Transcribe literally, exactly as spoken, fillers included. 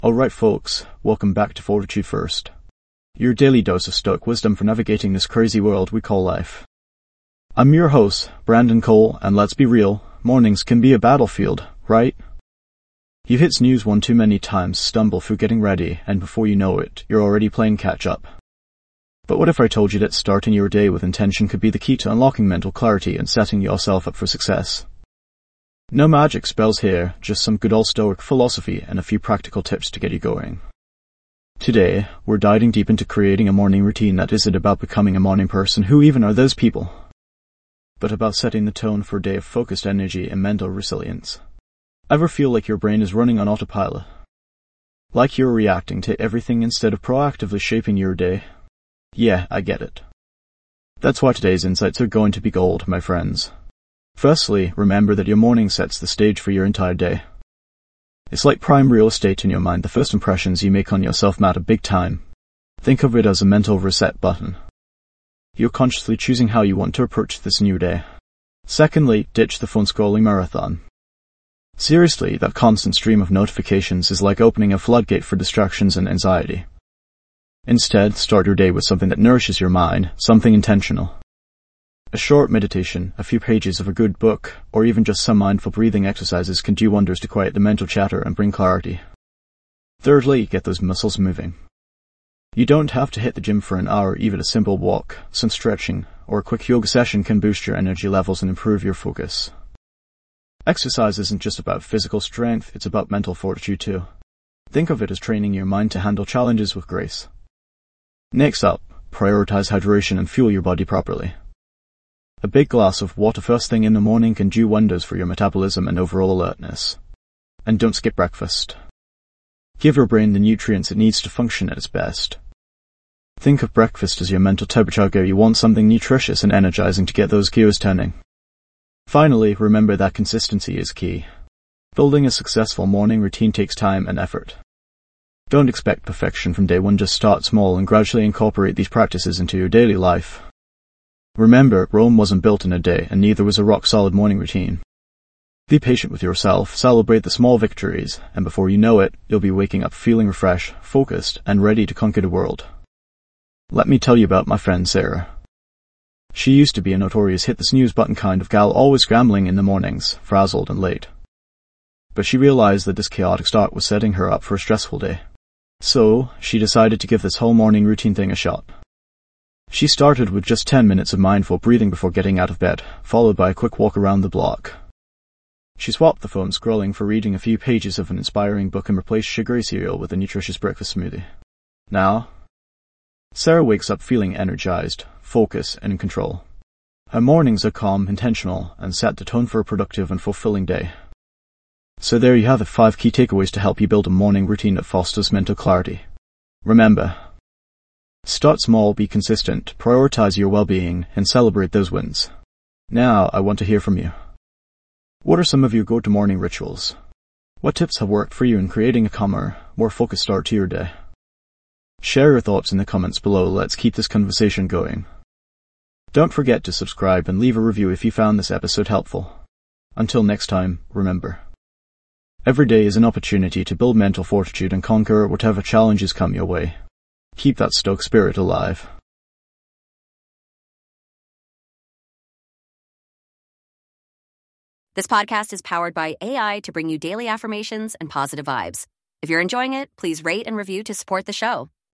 Alright folks, welcome back to Fortitude First. Your daily dose of stoic wisdom for navigating this crazy world we call life. I'm your host, Brandon Cole, and let's be real, mornings can be a battlefield, right? You've hit snooze one too many times, stumble through getting ready, and before you know it, you're already playing catch up. But what if I told you that starting your day with intention could be the key to unlocking mental clarity and setting yourself up for success? No magic spells here, just some good old stoic philosophy and a few practical tips to get you going. Today, we're diving deep into creating a morning routine that isn't about becoming a morning person. Who even are those people? But about setting the tone for a day of focused energy and mental resilience. Ever feel like your brain is running on autopilot? Like you're reacting to everything instead of proactively shaping your day? Yeah, I get it. That's why today's insights are going to be gold, my friends. Firstly, remember that your morning sets the stage for your entire day. It's like prime real estate in your mind. The first impressions you make on yourself matter big time. Think of it as a mental reset button. You're consciously choosing how you want to approach this new day. Secondly, ditch the phone scrolling marathon. Seriously, that constant stream of notifications is like opening a floodgate for distractions and anxiety. Instead, start your day with something that nourishes your mind, something intentional. A short meditation, a few pages of a good book, or even just some mindful breathing exercises can do wonders to quiet the mental chatter and bring clarity. Thirdly, get those muscles moving. You don't have to hit the gym for an hour. Even a simple walk, some stretching, or a quick yoga session can boost your energy levels and improve your focus. Exercise isn't just about physical strength, it's about mental fortitude too. Think of it as training your mind to handle challenges with grace. Next up, prioritize hydration and fuel your body properly. A big glass of water first thing in the morning can do wonders for your metabolism and overall alertness. And don't skip breakfast. Give your brain the nutrients it needs to function at its best. Think of breakfast as your mental turbocharger. You want something nutritious and energizing to get those gears turning. Finally, remember that consistency is key. Building a successful morning routine takes time and effort. Don't expect perfection from day one. Just start small and gradually incorporate these practices into your daily life. Remember, Rome wasn't built in a day, and neither was a rock-solid morning routine. Be patient with yourself, celebrate the small victories, and before you know it, you'll be waking up feeling refreshed, focused, and ready to conquer the world. Let me tell you about my friend Sarah. She used to be a notorious hit the snooze button kind of gal, always scrambling in the mornings, frazzled and late. But she realized that this chaotic start was setting her up for a stressful day. So, she decided to give this whole morning routine thing a shot. She started with just ten minutes of mindful breathing before getting out of bed, followed by a quick walk around the block. She swapped the phone scrolling for reading a few pages of an inspiring book and replaced sugary cereal with a nutritious breakfast smoothie. Now, Sarah wakes up feeling energized, focused, and in control. Her mornings are calm, intentional, and set the tone for a productive and fulfilling day. So there you have it, five key takeaways to help you build a morning routine that fosters mental clarity. Remember, start small, be consistent, prioritize your well-being, and celebrate those wins. Now, I want to hear from you. What are some of your go-to morning rituals? What tips have worked for you in creating a calmer, more focused start to your day? Share your thoughts in the comments below. Let's keep this conversation going. Don't forget to subscribe and leave a review if you found this episode helpful. Until next time, remember, every day is an opportunity to build mental fortitude and conquer whatever challenges come your way. Keep that stoic spirit alive. This podcast is powered by A I to bring you daily affirmations and positive vibes. If you're enjoying it, please rate and review to support the show.